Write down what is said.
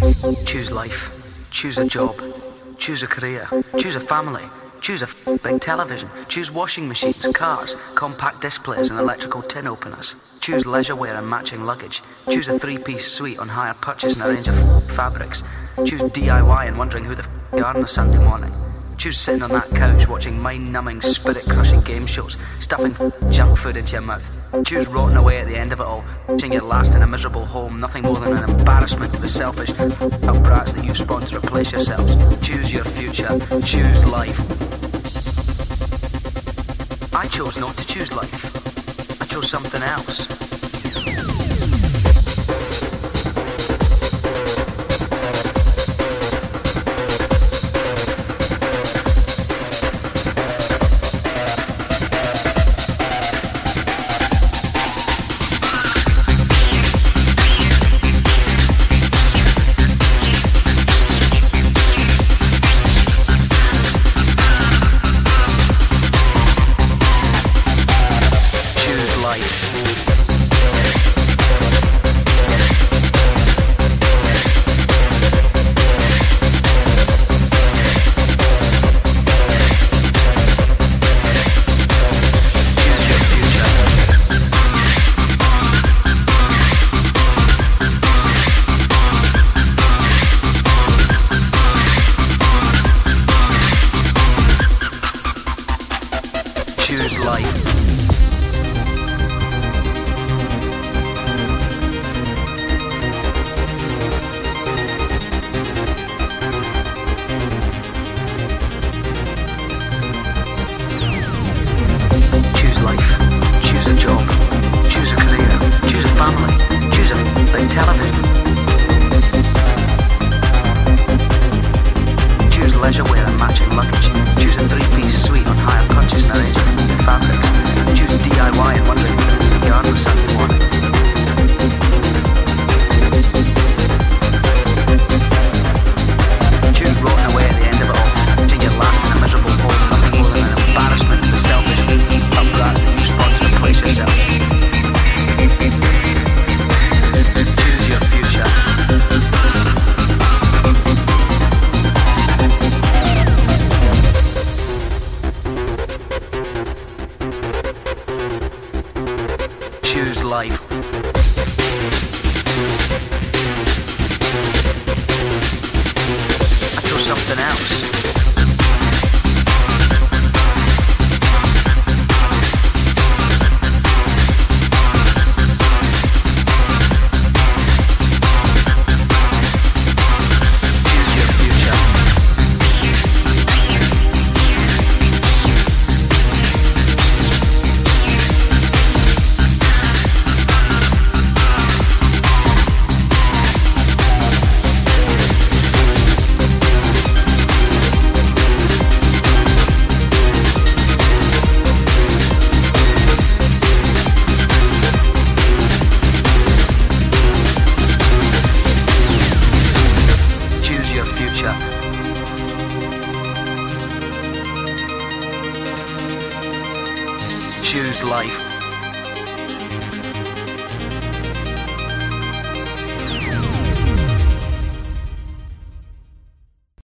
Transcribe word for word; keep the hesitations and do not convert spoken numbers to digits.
Choose life. Choose a job. Choose a career. Choose a family. Choose a f- big television. Choose washing machines, cars, compact disc players and electrical tin openers. Choose leisure wear and matching luggage. Choose a three-piece suite on hire purchase and a range of f- fabrics. Choose D I Y and wondering who the f- you are on a Sunday morning. Choose sitting on that couch watching mind-numbing, spirit-crushing game shows, stuffing f- junk food into your mouth. Choose rotting away at the end of it all, wishing your last in a miserable home, nothing more than an embarrassment to the selfish f***ed brats that you spawned to replace yourselves. Choose your future. Choose life. I chose not to choose life. I chose something else. Choose life. I chose something else. Choose life.